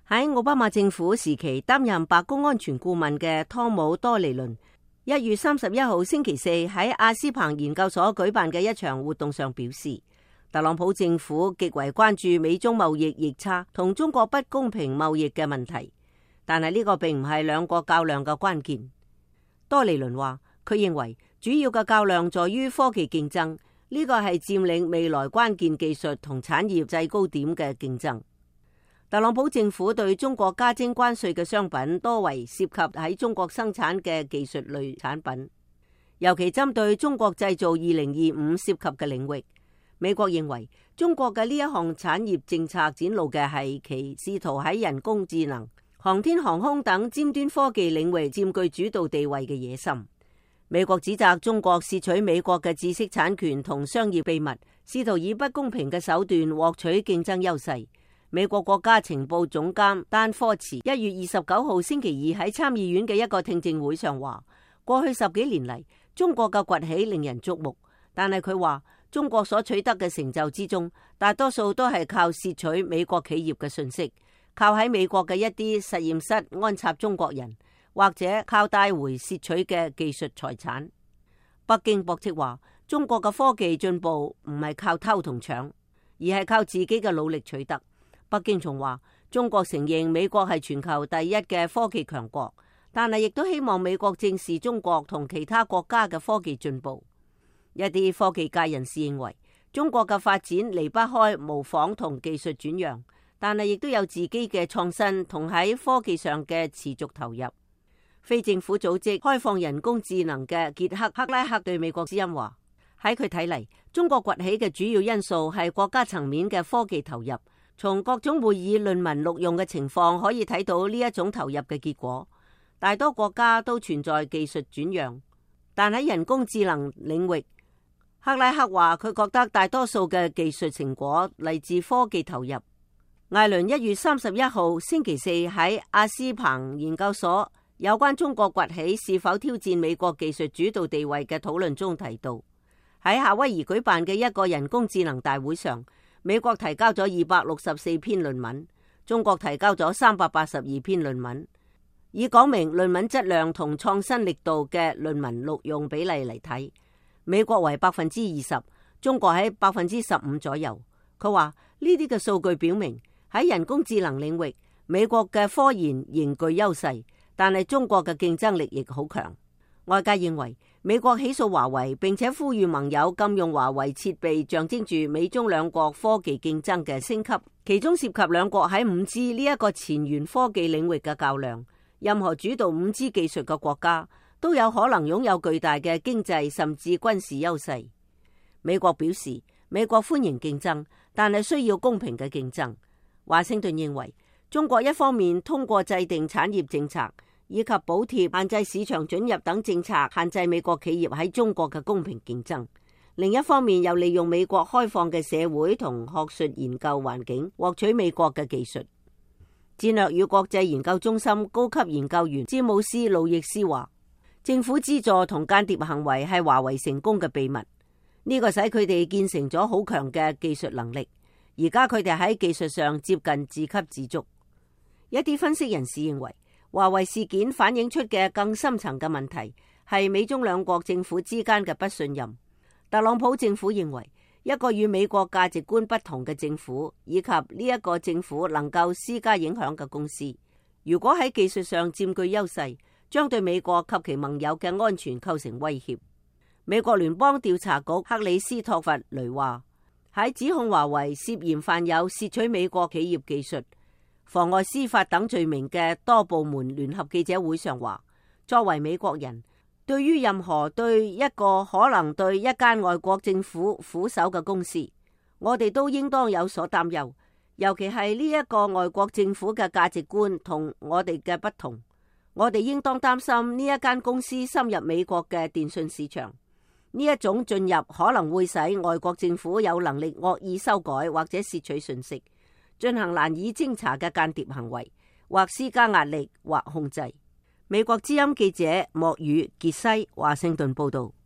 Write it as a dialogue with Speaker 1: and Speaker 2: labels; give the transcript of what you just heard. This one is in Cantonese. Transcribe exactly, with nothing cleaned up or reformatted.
Speaker 1: 喺奧巴馬政府時期擔任白宮安全顧問嘅湯姆多尼倫，一月三十一號星期四喺阿斯彭研究所舉辦嘅一場活動上表示，特朗普政府極為關注美中貿易逆差同中國不公平貿易嘅問題，但係呢個並唔係兩國較量嘅關鍵。多尼倫話，佢認為主要嘅較量在於科技競爭，呢個係佔領未來關鍵技術同產業制高點嘅競爭。特朗普政府對中國加徵關稅嘅商品多為涉及喺中國生產嘅技術類產品，尤其針對中國製造二零二五涉及嘅領域。美國認為中國嘅呢一項產業政策展露嘅係其試圖喺人工智能、航天航空等尖端科技領域佔據主導地位嘅野心。美國指責中國竊取美國嘅知識產權同商業秘密，試圖以不公平嘅手段獲取競爭優勢。美國國家情報總監丹科茨一月二十九號星期二喺參議院嘅一個聽證會上話，過去十幾年嚟，中國嘅崛起令人矚目，但係佢話中國所取得嘅成就之中，大多數都係靠竊取美國企業嘅信息，靠喺美國嘅一啲實驗室安插中國人，或者靠帶回竊取嘅技術財產。北京駁斥話，中國嘅科技進步唔係靠偷同搶，而係靠自己嘅努力取得。北京仲話，中國承認美國係全球第一嘅科技強國，但係亦都希望美國正視中國同其他國家嘅科技進步。一啲科技界人士認為，中國嘅發展離不開模仿同技術轉讓，但係亦都有自己嘅創新同喺科技上嘅持續投入。非政府組織開放人工智能嘅傑克克拉克對美國之音話，喺佢睇嚟，中國崛起嘅主要因素係國家層面嘅科技投入。從各種會議論文錄用嘅情況可以睇到呢一種投入嘅結果。大多國家都存在技術轉讓，但喺人工智能領域，克拉克話佢覺得大多數嘅技術成果嚟自科技投入。艾倫一月三十一號星期四喺阿斯彭研究所有關中國崛起是否挑戰美國技術主導地位嘅討論中提到，喺夏威夷舉辦嘅一個人工智能大會上，美國提交咗二百六十四篇論文，中國提交咗三百八十二篇論文。以講明論文質量同創新力度嘅論文錄用比例嚟睇，美國為百分之二十，中國喺百分之十五左右。佢話呢啲嘅數據表明喺人工智能領域，美國嘅科研仍具優勢，但係中國嘅競爭力亦好強。外界認為美國起訴華為，並且呼籲盟友禁用華為設備，象徵住美中兩國科技競爭嘅升級，其中涉及兩國喺五 G 呢一個前沿科技領域嘅較量。任何主導五 G 技術嘅國家都有可能擁有巨大嘅經濟甚至軍事優勢。美國表示，美國歡迎競爭，但係需要公平嘅競爭。華盛頓認為，中國一方面通過制定產業政策以及補貼、限制市場准入等政策，限制美國企業喺中國嘅公平競爭；另一方面又利用美國開放嘅社會同學術研究環境，獲取美國嘅技術。戰略與國際研究中心高級研究員詹姆斯路易斯話，政府資助同間諜行為係華為成功嘅秘密，呢個使佢哋建成咗好強嘅技術能力。而家佢哋喺技術上接近自給自足。一啲分析人士認為，華為事件反映出嘅更深層嘅問題係美中兩國政府之間嘅不信任。特朗普政府認為，一個與美國價值觀不同嘅政府，以及呢一個政府能夠施加影響嘅公司，如果喺技術上佔據優勢，將對美國及其盟友嘅安全構成威脅。美國聯邦調查局克里斯托弗雷話，喺指控華為涉嫌犯有竊取美國企業技術、妨礙司法等罪名嘅多部門聯合記者會上話，作為美國人，對於任何對一個可能對一間外國政府俯首嘅公司，我哋都應當有所擔憂，尤其係呢一個外國政府嘅價值觀同我哋嘅不同。我哋應當擔心呢一間公司深入美國嘅電信市場，呢一種進入可能會使外國政府有能力惡意修改或者竊取信息，進行難以偵查嘅間諜行為，或施加壓力或控制。美國之音記者莫宇傑西華盛頓報道。